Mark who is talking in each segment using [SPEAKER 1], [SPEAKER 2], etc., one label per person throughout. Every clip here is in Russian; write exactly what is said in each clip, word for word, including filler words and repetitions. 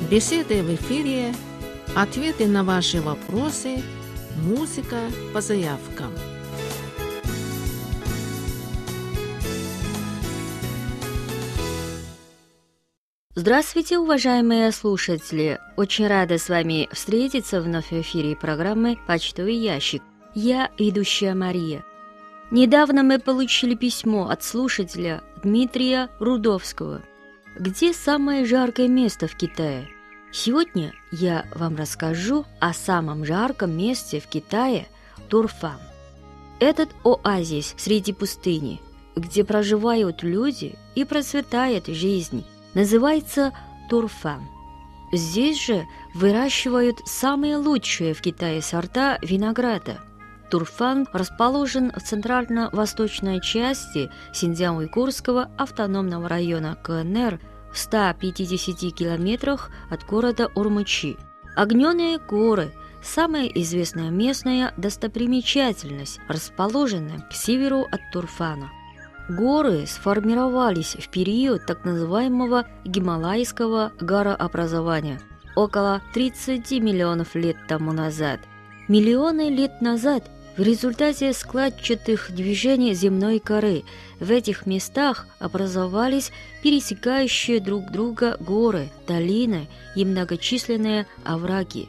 [SPEAKER 1] Беседы в эфире, ответы на ваши вопросы, музыка по заявкам.
[SPEAKER 2] Здравствуйте, уважаемые слушатели! Очень рада с вами встретиться вновь в эфире программы «Почтовый ящик». Я ведущая Мария. Недавно мы получили письмо от слушателя Дмитрия Рудовского. Где самое жаркое место в Китае? Сегодня я вам расскажу о самом жарком месте в Китае – Турфан. Этот оазис среди пустыни, где проживают люди и процветает жизнь, называется Турфан. Здесь же выращивают самые лучшие в Китае сорта винограда. Турфан расположен в центрально-восточной части Синьцзян-Уйгурского автономного района КНР в ста пятидесяти километрах от города Урумчи. Огненные горы – самая известная местная достопримечательность, расположенная к северу от Турфана. Горы сформировались в период так называемого Гималайского горообразования около тридцати миллионов лет тому назад. Миллионы лет назад в результате складчатых движений земной коры в этих местах образовались пересекающие друг друга горы, долины и многочисленные овраги.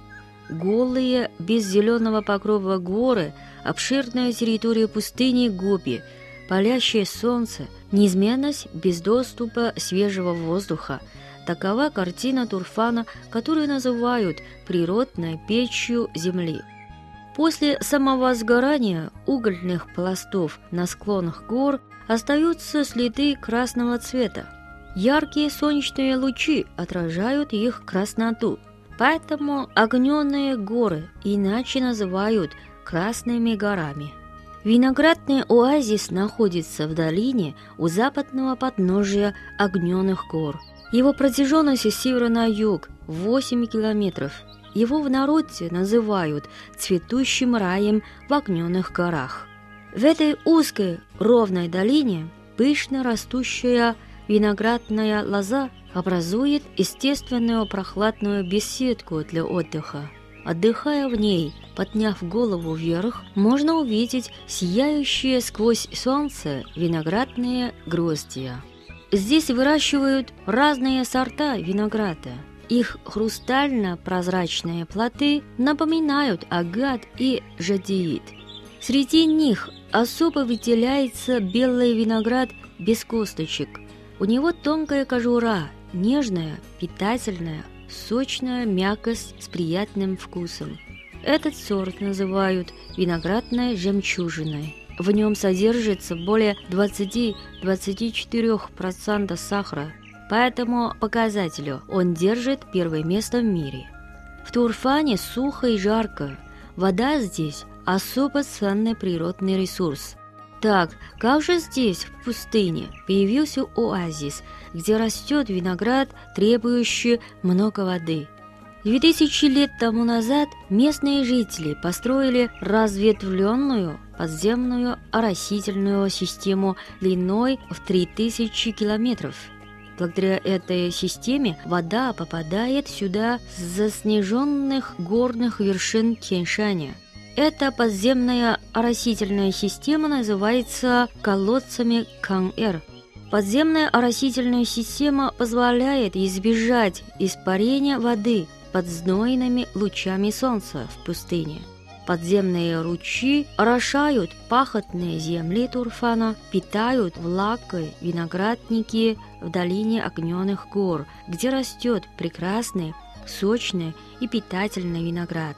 [SPEAKER 2] Голые, без зеленого покрова горы, обширная территория пустыни Гоби, палящее солнце, неизменность без доступа свежего воздуха – такова картина Турфана, которую называют природной печью Земли. После самовозгорания угольных пластов на склонах гор остаются следы красного цвета. Яркие солнечные лучи отражают их красноту, поэтому огненные горы иначе называют красными горами. Виноградный оазис находится в долине у западного подножия огненных гор. Его протяженность с севера на юг – восемь километров. Его в народе называют цветущим раем в огненных горах. В этой узкой ровной долине пышно растущая виноградная лоза образует естественную прохладную беседку для отдыха. Отдыхая в ней, подняв голову вверх, можно увидеть сияющие сквозь солнце виноградные гроздья. Здесь выращивают разные сорта винограда. Их хрустально-прозрачные плоды напоминают агат и жадеид. Среди них особо выделяется белый виноград без косточек. У него тонкая кожура, нежная, питательная, сочная мякоть с приятным вкусом. Этот сорт называют виноградной жемчужиной. В нем содержится более двадцати-двадцати четырёх процентов сахара, по этому показателю он держит первое место в мире. В Турфане сухо и жарко. Вода здесь особо ценный природный ресурс. Так, как же здесь, в пустыне, появился оазис, где растет виноград, требующий много воды? Две тысячи лет тому назад местные жители построили разветвленную подземную оросительную систему длиной в три тысячи километров. Благодаря этой системе вода попадает сюда с заснеженных горных вершин Тяньшаня. Эта подземная оросительная система называется колодцами Кан-Эр. Подземная оросительная система позволяет избежать испарения воды под знойными лучами солнца в пустыне. Подземные ручьи орошают пахотные земли Турфана, питают влагой виноградники в долине огненных гор, где растет прекрасный, сочный и питательный виноград.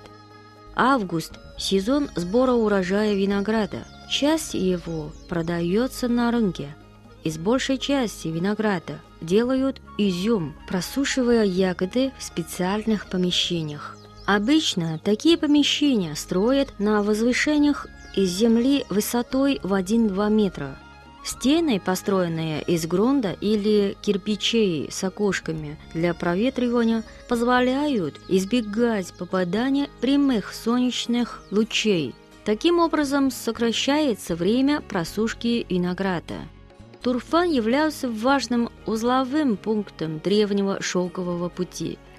[SPEAKER 2] Август – сезон сбора урожая винограда. Часть его продается на рынке. Из большей части винограда делают изюм, просушивая ягоды в специальных помещениях. Обычно такие помещения строят на возвышениях из земли высотой в один-два метра. Стены, построенные из грунта или кирпичей с окошками для проветривания, позволяют избегать попадания прямых солнечных лучей. Таким образом сокращается время просушки винограда. Турфан являлся важным узловым пунктом древнего шелкового пути.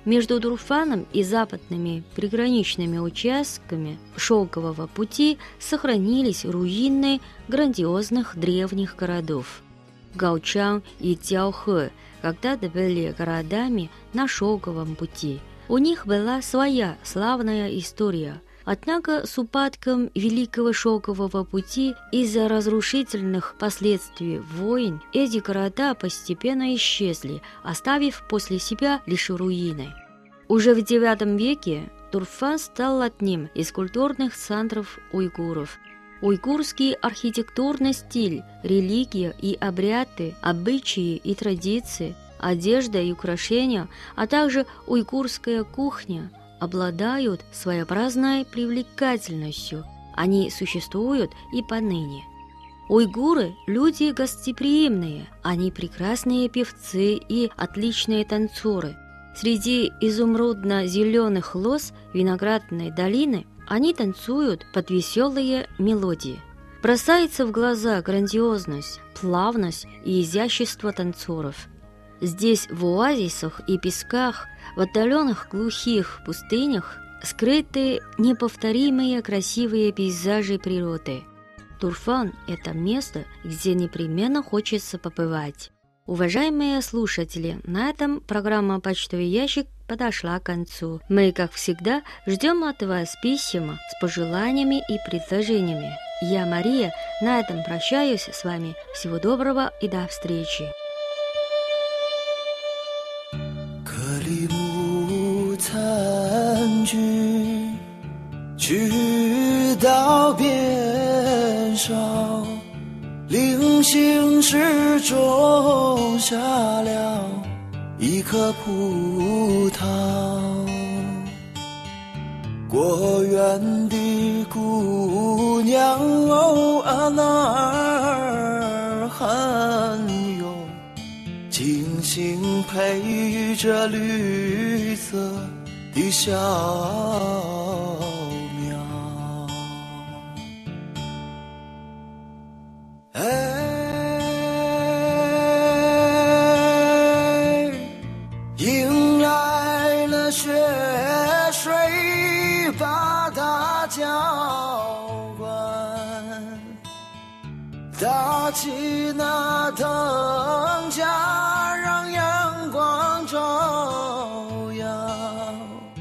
[SPEAKER 2] Между Турфаном и западными приграничными участками шелкового пути сохранились руины грандиозных древних городов. Гаочан и Тяохэ когда-то были городами на шелковом пути. У них была своя славная история. Однако с упадком Великого Шелкового пути из-за разрушительных последствий войн эти города постепенно исчезли, оставив после себя лишь руины. Уже в девятом веке Турфан стал одним из культурных центров уйгуров. Уйгурский архитектурный стиль, религия и обряды, обычаи и традиции, одежда и украшения, а также уйгурская кухня обладают своеобразной привлекательностью. Они существуют и поныне. Уйгуры – люди гостеприимные, они прекрасные певцы и отличные танцоры. Среди изумрудно-зеленых лоз виноградной долины они танцуют под веселые мелодии. Бросается в глаза грандиозность, плавность и изящество танцоров. Здесь, в оазисах и песках, в отдаленных глухих пустынях, скрыты неповторимые красивые пейзажи природы. Турфан – это место, где непременно хочется побывать. Уважаемые слушатели, на этом программа «Почтовый ящик» подошла к концу. Мы, как всегда, ждем от вас писем с пожеланиями и предложениями. Я, Мария, на этом прощаюсь с вами. Всего доброго и до встречи.
[SPEAKER 3] 里木残菊，菊道边上，零星之中下了一颗葡萄。果园的姑娘哦啊那儿很有精心配着绿色的小苗，哎，迎来了雪水把它浇灌，搭起那藤架让阳光照耀，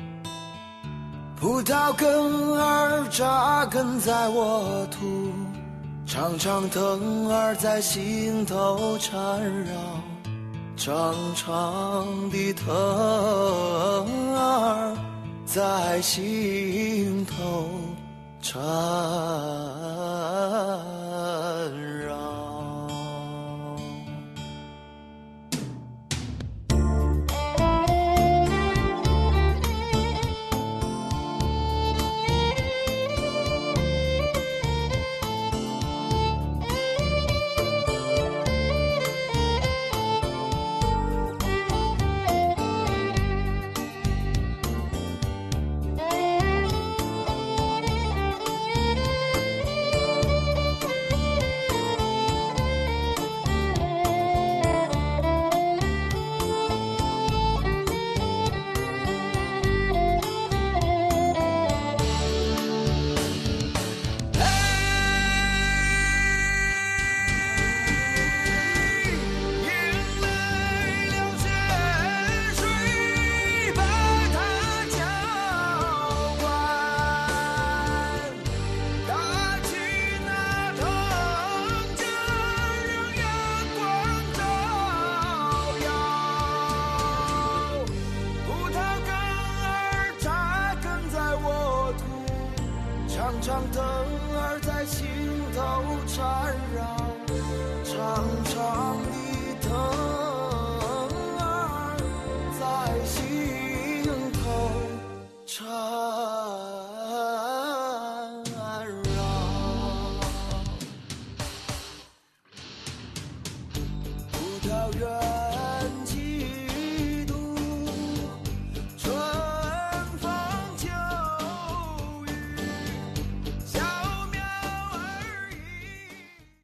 [SPEAKER 3] 葡萄根儿扎根在我土，长长藤儿在心头缠绕，长长的藤儿在心头缠绕。长藤儿在心头缠绕，长长的藤儿在心头缠绕。葡萄园